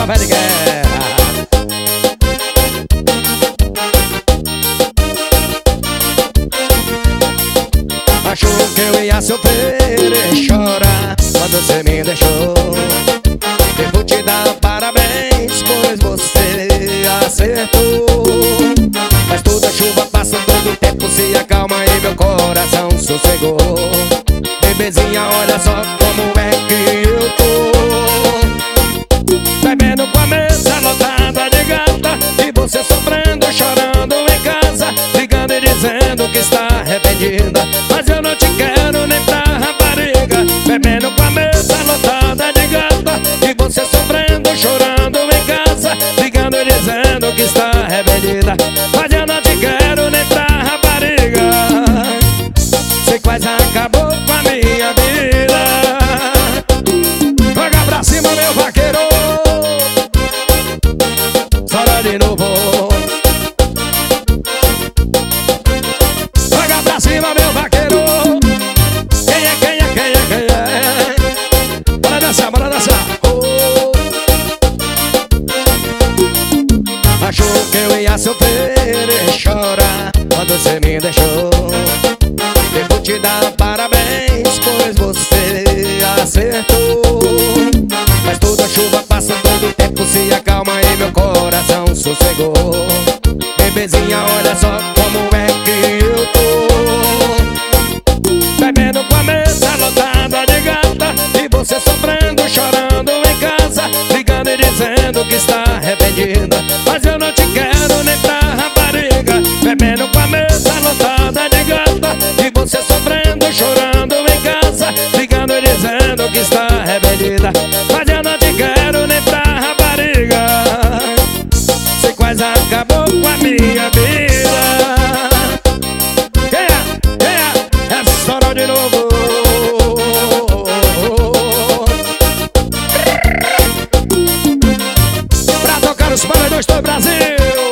só vai de guerra. Achou que eu ia sofrer e chorar quando você me deixou. Devo te dar parabéns, pois você acertou. Mas toda chuva passa, todo tempo se acalma e meu coração sossegou. Bebezinha, olha só como é que eu tô. Bebendo com a mesa lotada de gata e você sofrendo, chorando em casa, ligando e dizendo que está arrependida. Mas eu não te quero nem pra rapariga. Bebendo com a mesa lotada de gata e você sofrendo, chorando em casa, ligando e dizendo que está arrependida. Mas eu não te quero nem pra rapariga. Você quase acabou com a minha vida. Joga pra cima, meu vaqueiro. Sora de novo. Joga pra cima, meu vaqueiro. Quem é, quem é, quem é, quem é? Bora dançar, bora dançar. Oh. Achou que eu ia sofrer e chorar quando você me deixou. Devo te dar parabéns, pois você acertou. Mas toda chuva passa, todo tempo se acalma e meu coração sossegou. Bebezinha, olha só como é que eu tô. Bebendo com a mesa lotada de gata e você sofrendo, chorando em casa, ligando e dizendo que está arrependida. Mas eu não te quero nem pra rapariga. Bebendo com a mesa lotada de gata e você sofrendo, chorando em casa, ligando e dizendo que está arrependida. Mas eu não te quero nem pra rapariga. Você quase acabou com a minha vida. Quem é? Quem é? É Sora de novo. Pra tocar os paredões do Brasil.